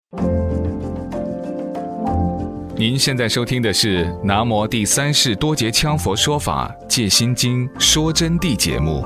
您现在收听的是南无第三世多杰羌佛说法戒心经说真谛节目。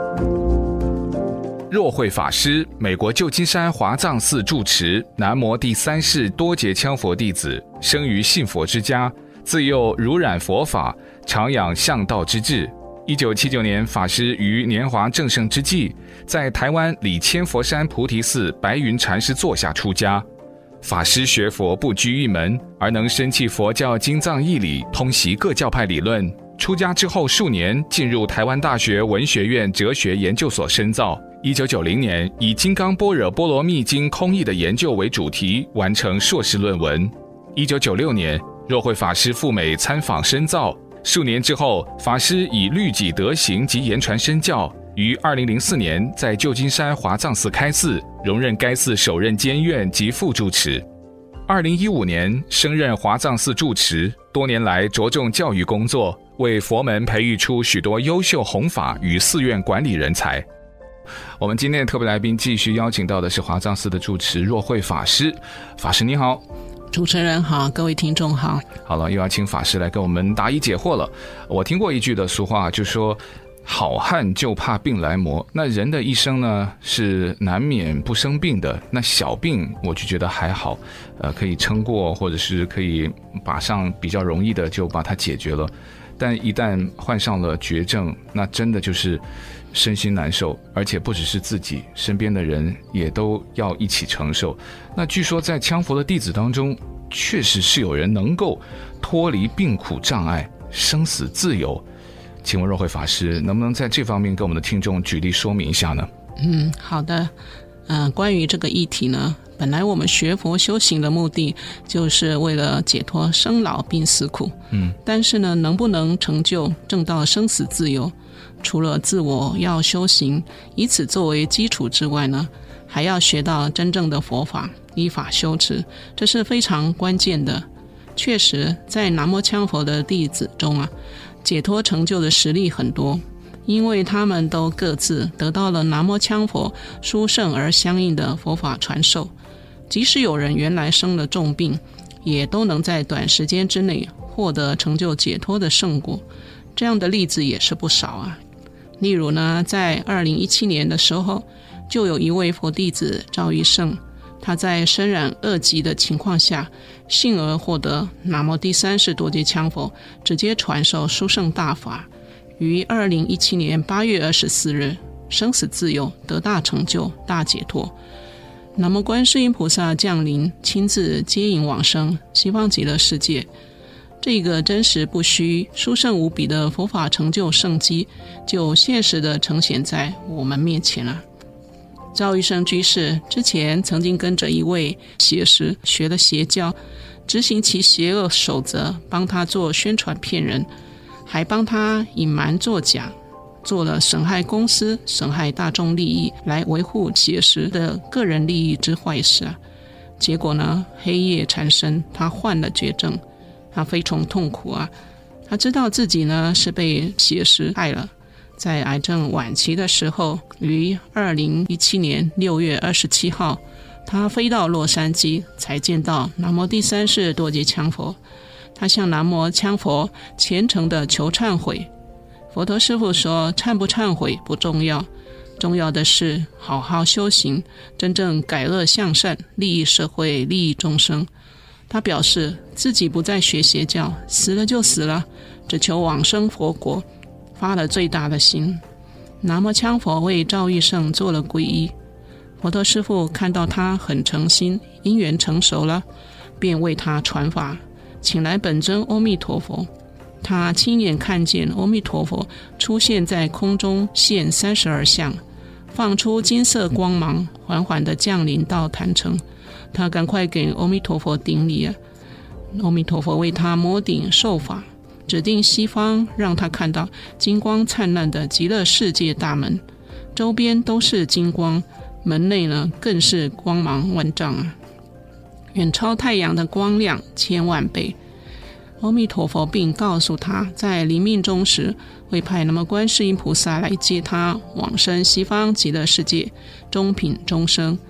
若慧法师，美国旧金山华藏寺住持，南无第三世多杰羌佛弟子，生于信佛之家，自幼濡染佛法，常养向道之志。1979年，法师于年华正盛之际，在台湾里千佛山菩提寺白云禅师座下出家。法师学佛不拘一门，而能深契佛教经藏义理，通习各教派理论。出家之后数年，进入台湾大学文学院哲学研究所深造。1990年，以《金刚般若波罗蜜经》空义的研究为主题，完成硕士论文。1996年，若慧法师赴美参访深造。数年之后，法师以律己德行及言传身教，于2004年在旧金山华藏寺开寺，荣任该寺首任监院及副住持。2015年升任华藏寺住持，多年来着重教育工作，为佛门培育出许多优秀弘法与寺院管理人才。我们今天的特别来宾继续邀请到的是华藏寺的住持若慧法师。法师你好。 主持人好，各位听众好。 好了，又要请法师来跟我们答疑解惑了。我听过一句的俗话，就说好汉就怕病来磨。那人的一生呢，是难免不生病的。那小病我就觉得还好，可以撑过，或者是可以把上比较容易的就把它解决了。但一旦患上了绝症，那真的就是身心难受，而且不只是自己，身边的人也都要一起承受。那据说在羌佛的弟子当中，确实是有人能够脱离病苦障碍，生死自由。请问若慧法师，能不能在这方面给我们的听众举例说明一下呢？ 好的。关于这个议题呢，本来我们学佛修行的目的就是为了解脱生老病死苦。但是呢，能不能成就证到生死自由，除了自我要修行，以此作为基础之外呢，还要学到真正的佛法，依法修持，这是非常关键的。确实，在南无羌佛的弟子中啊，解脱成就的实例很多，因为他们都各自得到了南无羌佛殊胜而相应的佛法传授。即使有人原来生了重病，也都能在短时间之内获得成就解脱的圣果，这样的例子也是不少啊。例如呢，在2017年的时候，就有一位佛弟子赵一胜，他在身染恶疾的情况下，幸而获得南无第三世多杰羌佛直接传授殊胜大法，于2017年8月24日生死自由，得大成就，大解脱。南无观世音菩萨降临，亲自接引往生西方极乐世界。这个真实不虚、殊胜无比的佛法成就圣迹，就现实地呈现在我们面前了。赵一生居士之前曾经跟着一位邪师学了邪教，执行其邪恶守则，帮他做宣传骗人，还帮他隐瞒作假，做了损害公司、损害大众利益来维护邪师的个人利益之坏事啊。结果呢，黑夜缠身，他患了绝症，他非常痛苦啊。他知道自己呢是被邪师害了，在癌症晚期的时候，于2017年6月27号，他飞到洛杉矶，才见到南无第三世多杰羌佛。他向南无羌佛虔诚地求忏悔。佛陀师父说，忏不忏悔不重要，重要的是好好修行，真正改恶向善，利益社会，利益众生。他表示自己不再学邪教，死了就死了，只求往生佛国，发了最大的心。南无羌佛为赵一胜做了皈依。佛陀师父看到他很诚心，因缘成熟了，便为他传法，请来本尊阿弥陀佛。他亲眼看见阿弥陀佛出现在空中，现32相，放出金色光芒，缓缓地降临到坛城。他赶快给阿弥陀佛顶礼啊！阿弥陀佛为他摩顶受法，指定西方，让他看到金光灿烂的极乐世界大门，周边都是金光，门内呢更是光芒万丈啊，远超太阳的光亮1000万倍。阿弥陀佛并告诉他，在临命终时会派那么观世音菩萨来接他往生西方极乐世界，终品终生。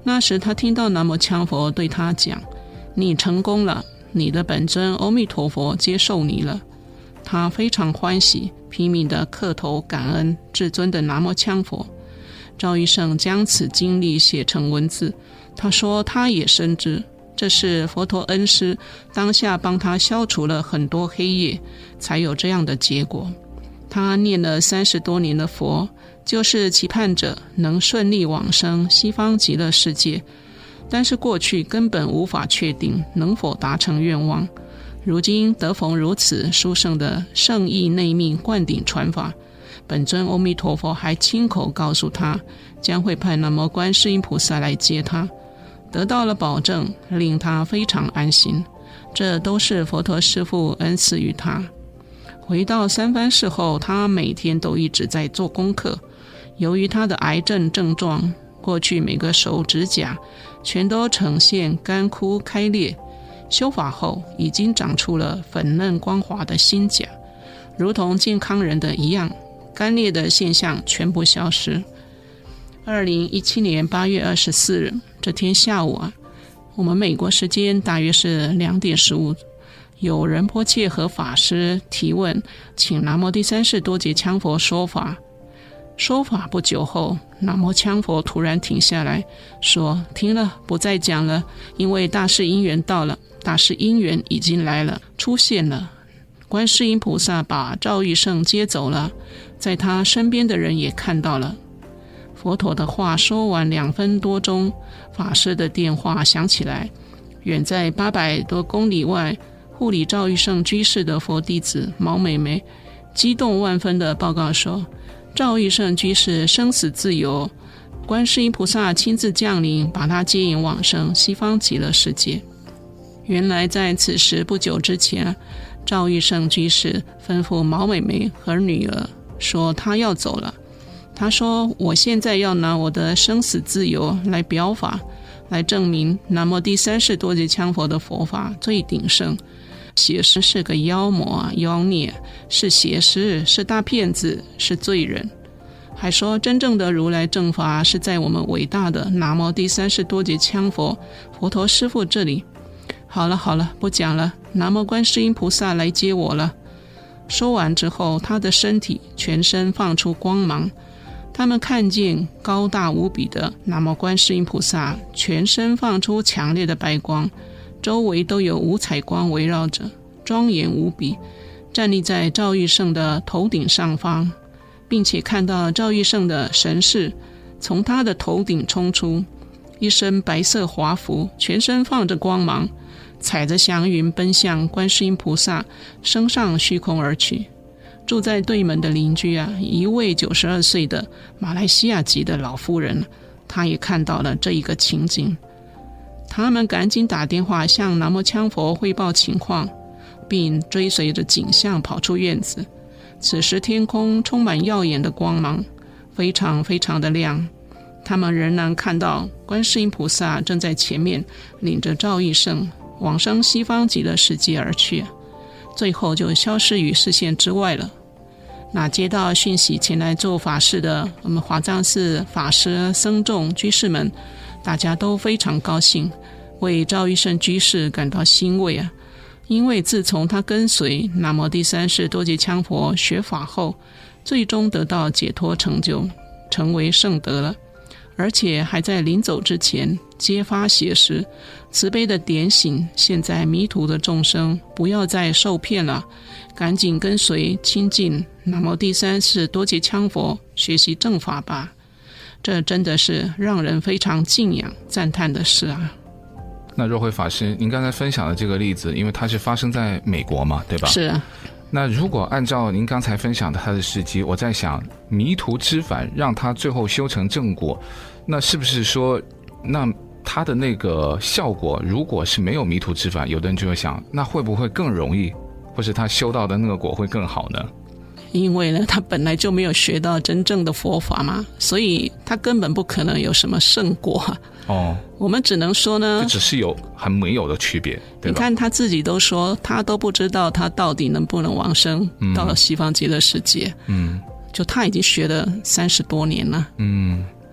那时他听到南无羌佛对他讲，你成功了，你的本尊阿弥陀佛接受你了。他非常欢喜，拼命地磕头感恩至尊的南无羌佛。赵医生将此经历写成文字，他说他也深知这是佛陀恩师当下帮他消除了很多黑夜，才有这样的结果。他念了30多年的佛，就是期盼着能顺利往生西方极乐世界，但是过去根本无法确定能否达成愿望。如今得逢如此殊胜的圣意内密灌顶传法，本尊阿弥陀佛还亲口告诉他，将会派南无观世音菩萨来接他，得到了保证，令他非常安心。这都是佛陀师父恩赐于他。回到三藩市后，他每天都一直在做功课。由于他的癌症症状，过去每个手指甲全都呈现干枯开裂，修法后已经长出了粉嫩光滑的新甲，如同健康人的一样，干裂的现象全部消失。2017年8月24日这天下午我们美国时间大约是2点15，有仁波切和法师提问，请南无第三世多杰羌佛说法。说法不久后，南无羌佛突然停下来说，停了，不再讲了，因为大事因缘到了，大事因缘已经来了，出现了。观世音菩萨把赵玉胜接走了，在他身边的人也看到了。佛陀的话说完2分多钟，法师的电话响起来，远在800多公里外护理赵玉胜居士的佛弟子毛美眉激动万分地报告说，赵玉胜居士生死自由，观世音菩萨亲自降临，把他接引往生西方极乐世界。原来在此时不久之前，赵玉胜居士吩咐毛美眉和女儿说他要走了。他说，我现在要拿我的生死自由来表法，来证明南无第三世多杰羌佛的佛法最鼎盛。邪师是个妖魔妖孽，是邪师，是大骗子，是罪人。还说真正的如来正法是在我们伟大的南无第三世多杰羌佛佛陀师父这里。好了，不讲了，南无观世音菩萨来接我了。说完之后，他的身体全身放出光芒，他们看见高大无比的南无观世音菩萨全身放出强烈的白光，周围都有五彩光围绕着，庄严无比，站立在赵玉胜的头顶上方，并且看到赵玉胜的神识从他的头顶冲出，一身白色华服，全身放着光芒，踩着祥云奔向观世音菩萨，升上虚空而去。住在对门的邻居一位92岁的马来西亚籍的老妇人，她也看到了这一个情景。他们赶紧打电话向南无羌佛汇报情况，并追随着景象跑出院子。此时天空充满耀眼的光芒，非常非常的亮。他们仍然看到观世音菩萨正在前面领着赵玉胜往生西方极乐世界而去，最后就消失于视线之外了。那接到讯息前来做法事的我们华藏寺法师僧众居士们，大家都非常高兴，为赵玉胜居士感到欣慰因为自从他跟随南无第三世多杰羌佛学法后，最终得到解脱成就，成为圣德了，而且还在临走之前揭发邪师，慈悲的点醒现在迷途的众生，不要再受骗了，赶紧跟随亲近南无第三世多杰羌佛学习正法吧。这真的是让人非常敬仰赞叹的事那若慧法师，您刚才分享的这个例子，因为它是发生在美国嘛，对吧？ 是那如果按照您刚才分享的他的事迹，我在想迷途知返让他最后修成正果，那是不是说那他的那个效果如果是没有迷途知返，有的人就会想那会不会更容易，或是他修到的那个果会更好呢？ 因为呢，他本来就没有学到真正的佛法嘛，所以他根本不可能有什么胜果我们只能说呢， 这只是有和没有的区别，对吧？ 你看他自己都说他都不知道他到底能不能往生到了西方极乐世界就他已经学了30多年了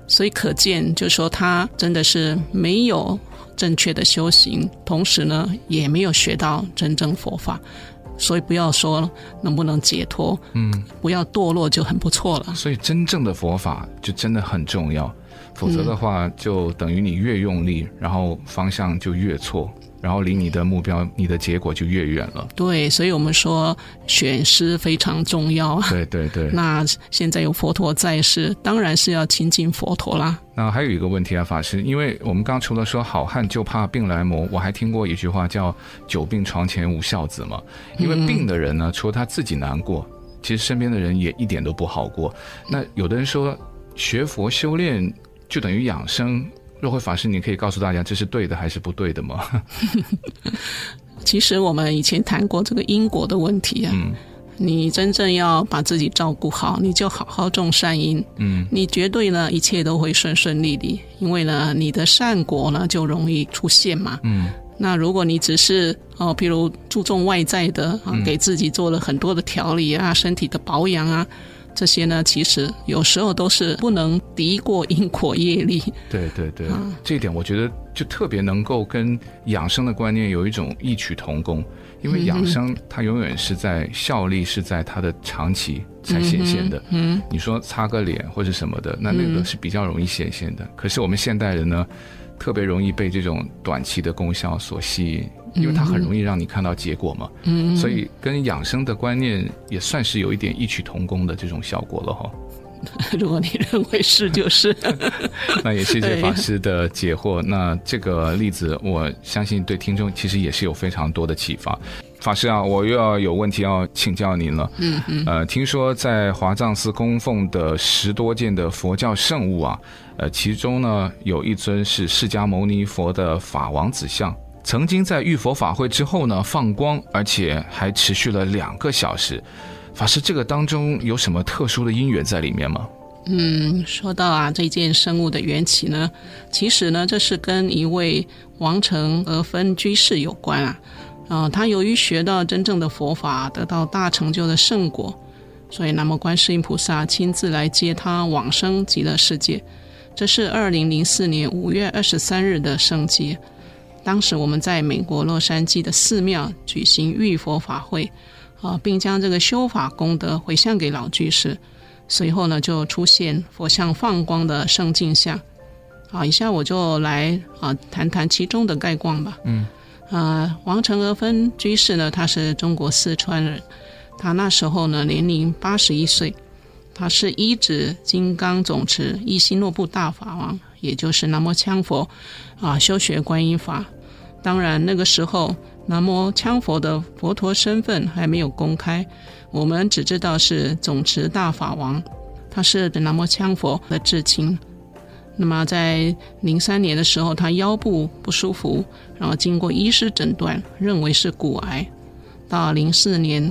所以可见就是说他真的是没有正确的修行，同时呢也没有学到真正佛法，所以不要说能不能解脱，不要堕落就很不错了。 所以真正的佛法就真的很重要，否则的话就等于你越用力，然后方向就越错，然后离你的目标你的结果就越远了。 对，所以我们说选师非常重要啊。 对对对。 那现在有佛陀在世，当然是要亲近佛陀啦。 那还有一个问题啊，法师，因为我们刚刚除了说好汉就怕病来磨，我还听过一句话叫久病床前无孝子嘛。因为病的人呢，除了他自己难过，其实身边的人也一点都不好过。那有的人说学佛修炼就等于养生，若慧法师你可以告诉大家这是对的还是不对的吗？ 其实我们以前谈过这个因果的问题啊，你真正要把自己照顾好，你就好好种善因，你绝对呢一切都会顺顺利利，因为呢你的善果呢就容易出现嘛。那如果你只是譬如注重外在的给自己做了很多的调理啊，身体的保养啊，这些呢其实有时候都是不能敌过因果业力。对对对，这一点我觉得就特别能够跟养生的观念有一种异曲同工，因为养生它永远是在效力是在它的长期才显现的。你说擦个脸或者什么的，那个是比较容易显现的。可是我们现代人呢，特别容易被这种短期的功效所吸引，因为它很容易让你看到结果嘛。所以跟养生的观念也算是有一点异曲同工的这种效果了哈。如果你认为是就是那也谢谢法师的解惑。那这个例子我相信对听众其实也是有非常多的启发。法师啊，我又要有问题要请教您了。听说在华藏寺供奉的10多件的佛教圣物啊，其中呢有一尊是释迦牟尼佛的法王子像，曾经在浴佛法会之后呢放光，而且还持续了2个小时。法师，这个当中有什么特殊的因缘在里面吗？ 说到啊这件圣物的缘起呢，其实呢这是跟一位王成而分居士有关啊。他由于学到真正的佛法，得到大成就的圣果，所以南无观世音菩萨亲自来接他往生极乐世界。这是2004年5月23日的圣迹。当时我们在美国洛杉矶的寺庙举行浴佛法会，并将这个修法功德回向给老居士。随后呢就出现佛像放光的圣镜像。以下我就来谈谈其中的概况吧。王成而分居士呢，他是中国四川人，他那时候呢年龄81岁，他是依止金刚总持一心诺布大法王，也就是南无羌佛修学观音法。当然那个时候南无羌佛的佛陀身份还没有公开，我们只知道是总持大法王，他是南无羌佛的至亲。那么在03年的时候，他腰部不舒服，然后经过医师诊断认为是骨癌。到04年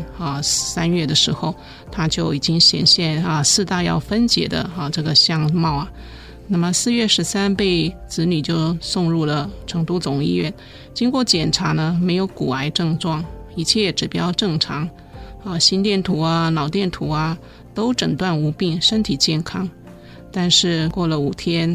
3月的时候，他就已经显现4大要分解的这个相貌。那么4月13被子女就送入了成都总医院，经过检查呢没有骨癌症状，一切指标正常，心电图脑电图都诊断无病，身体健康。但是过了5天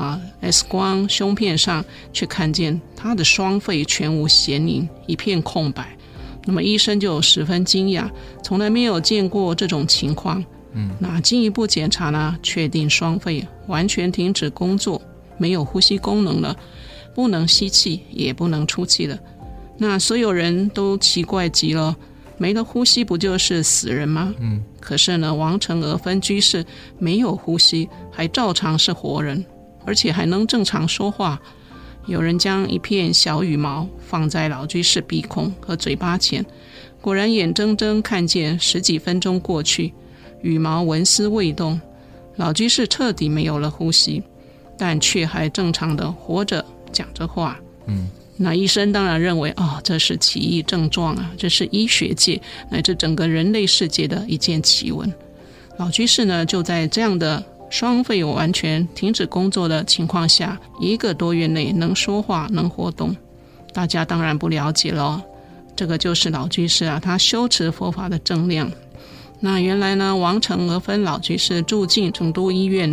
X 光胸片上却看见他的双肺全无显影，一片空白。那么医生就十分惊讶，从来没有见过这种情况。那进一步检查呢，确定双肺完全停止工作，没有呼吸功能了，不能吸气也不能出气了。那所有人都奇怪极了，没了呼吸不就是死人吗？可是呢王成而分居士没有呼吸，还照常是活人，而且还能正常说话。有人将一片小羽毛放在老居士鼻孔和嘴巴前，果然眼睁睁看见10几分钟过去，羽毛纹丝未动，老居士彻底没有了呼吸，但却还正常的活着讲着话。那医生当然认为这是奇异症状这是医学界乃至整个人类世界的一件奇闻。老居士呢就在这样的双肺完全停止工作的情况下，1个多月内能说话能活动。大家当然不了解了这个就是老居士他修持佛法的正量。那原来呢王成而分老居士住进成都医院了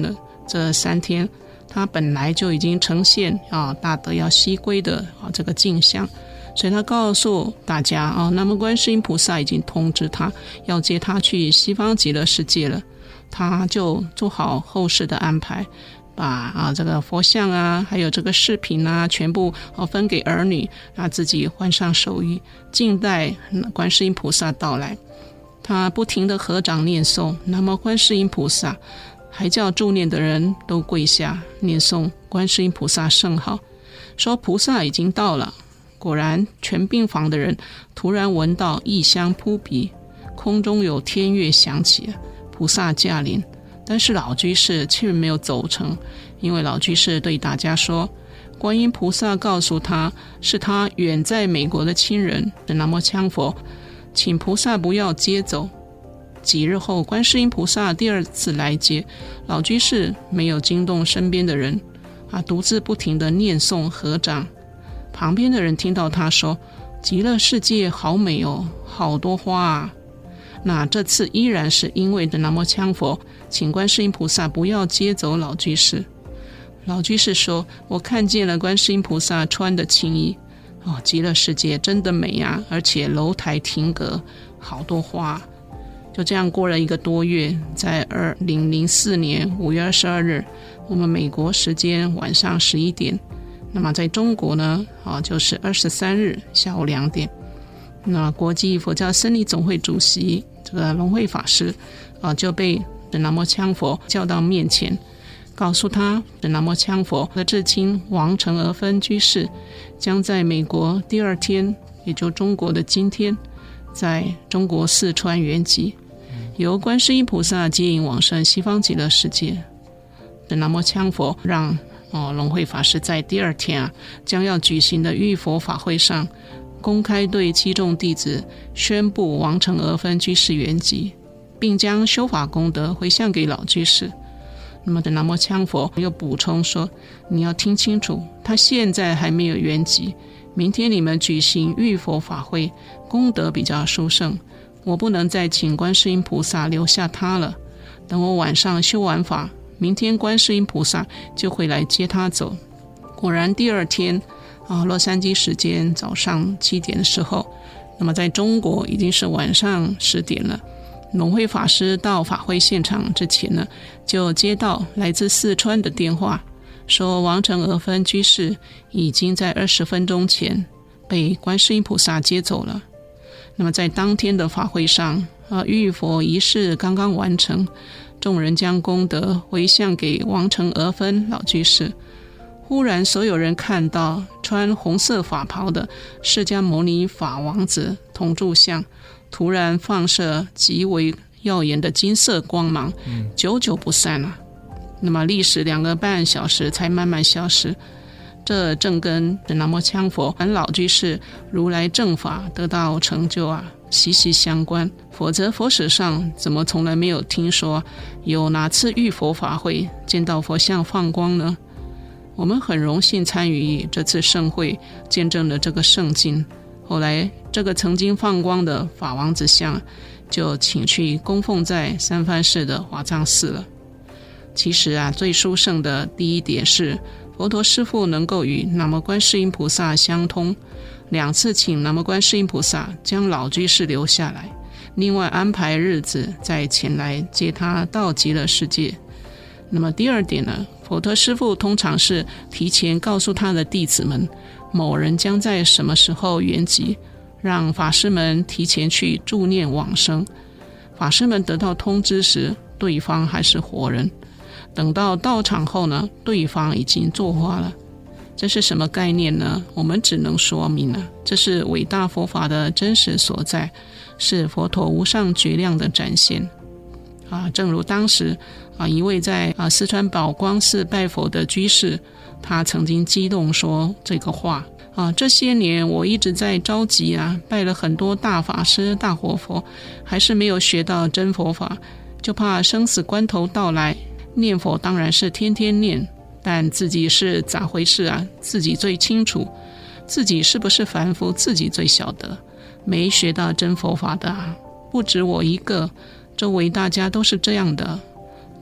这3天他本来就已经呈现大德要西归的这个景象，所以他告诉大家那么观世音菩萨已经通知他要接他去西方极乐世界了，他就做好后事的安排，把这个佛像还有这个饰品全部分给儿女，自己换上手衣，静待观世音菩萨到来。他不停地合掌念诵南无观世音菩萨，还叫助念的人都跪下念诵观世音菩萨圣号，说菩萨已经到了。果然全病房的人突然闻到异香扑鼻，空中有天乐响起，菩萨驾临。但是老居士却没有走成，因为老居士对大家说，观音菩萨告诉他是他远在美国的亲人是南无羌佛，请菩萨不要接走。几日后观世音菩萨第2次来接，老居士没有惊动身边的人，独自不停地念诵合掌。旁边的人听到他说，极乐世界好美哦，好多花那这次依然是因为的南无羌佛请观世音菩萨不要接走老居士。老居士说，我看见了观世音菩萨穿的青衣极乐世界真的美而且楼台亭阁好多花。就这样过了1个多月，在2004年5月22日，我们美国时间晚上11点，那么在中国呢就是23日下午2点，那国际佛教僧侣总会主席这个龙慧法师就被南无羌佛叫到面前，告诉他南无羌佛的至亲王成娥芬居士将在美国第2天，也就中国的今天，在中国四川圆寂，由观世音菩萨接引往生西方极乐世界。南无羌佛让龙慧法师在第2天将要举行的浴佛法会上，公开对七众弟子宣布王成娥芬居士圆寂，并将修法功德回向给老居士。那么南无羌佛又补充说，你要听清楚，他现在还没有圆寂，明天你们举行浴佛法会，功德比较殊胜，我不能再请观世音菩萨留下他了，等我晚上修完法，明天观世音菩萨就会来接他走。果然第2天洛杉矶时间早上7点的时候，那么在中国已经是晚上10点了。龙慧法师到法会现场之前呢，就接到来自四川的电话，说王成娥芬居士已经在20分钟前被观世音菩萨接走了。那么在当天的法会上浴佛仪式刚刚完成，众人将功德回向给王成娥芬老居士。忽然所有人看到穿红色法袍的释迦牟尼法王子铜柱像突然放射极为耀眼的金色光芒，久久不散那么历时2个半小时才慢慢消失。这正跟南无羌佛老居士如来正法得到成就息息相关，否则佛史上怎么从来没有听说有哪次浴佛法会见到佛像放光呢？我们很荣幸参与这次盛会，见证了这个圣境。后来这个曾经放光的法王子像就请去供奉在三藩市的华藏寺了。其实最殊胜的第一点是佛陀师父能够与南无观世音菩萨相通，2次请南无观世音菩萨将老居士留下来，另外安排日子再前来接他到极乐世界。那么第2点呢，佛陀师父通常是提前告诉他的弟子们某人将在什么时候圆寂，让法师们提前去助念往生。法师们得到通知时，对方还是活人，等到到场后呢，对方已经作花了。这是什么概念呢？我们只能说明这是伟大佛法的真实所在，是佛陀无上觉量的展现正如当时一位在四川宝光寺拜佛的居士，他曾经激动说这个话这些年我一直在着急拜了很多大法师大活佛，还是没有学到真佛法，就怕生死关头到来，念佛当然是天天念，但自己是咋回事自己最清楚，自己是不是凡夫自己最晓得，没学到真佛法的不止我一个，周围大家都是这样的。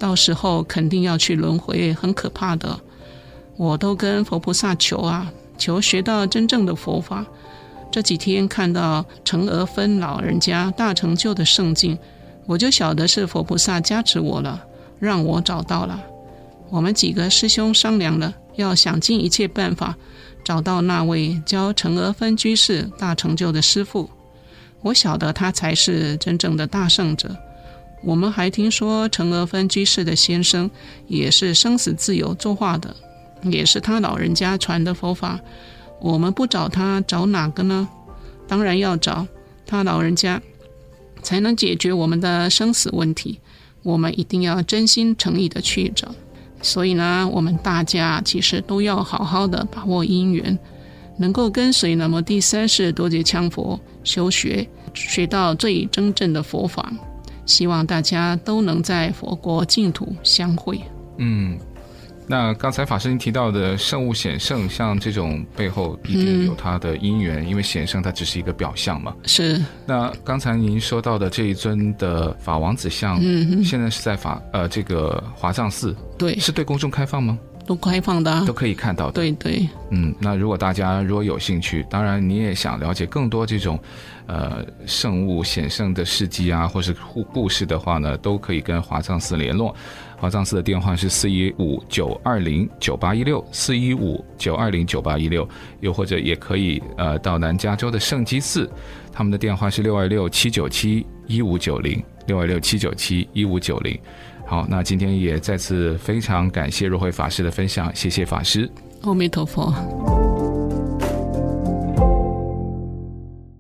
到时候肯定要去轮回，很可怕的。我都跟佛菩萨求啊，求学到真正的佛法。这几天看到陈娥芬老人家大成就的圣境，我就晓得是佛菩萨加持我了，让我找到了。我们几个师兄商量了，要想尽一切办法找到那位教陈娥芬居士大成就的师父。我晓得他才是真正的大圣者。我们还听说陈娥芬居士的先生也是生死自由作画的，也是他老人家传的佛法。我们不找他，找哪个呢？当然要找他老人家，才能解决我们的生死问题。我们一定要真心诚意的去找。所以呢，我们大家其实都要好好的把握因缘，能够跟随南无第三世多杰羌佛修学到最真正的佛法。希望大家都能在佛国净土相会。 那刚才法师您提到的圣物显圣，像这种背后一定有它的因缘，因为显圣它只是一个表象嘛。 是。 那刚才您说到的这一尊的法王子像，现在是在这个华藏寺， 对， 是对公众开放吗？ 都开放的， 都可以看到的。 对对。 那如果大家有兴趣，当然你也想了解更多这种圣物显圣的事迹啊，或是故事的话呢，都可以跟华藏寺联络。华藏寺的电话是415-920-9816，415-920-9816，又或者也可以到南加州的圣基寺，他们的电话是626-797-1590，626-797-1590。好，那今天也再次非常感谢若慧法师的分享，谢谢法师。 阿弥陀佛。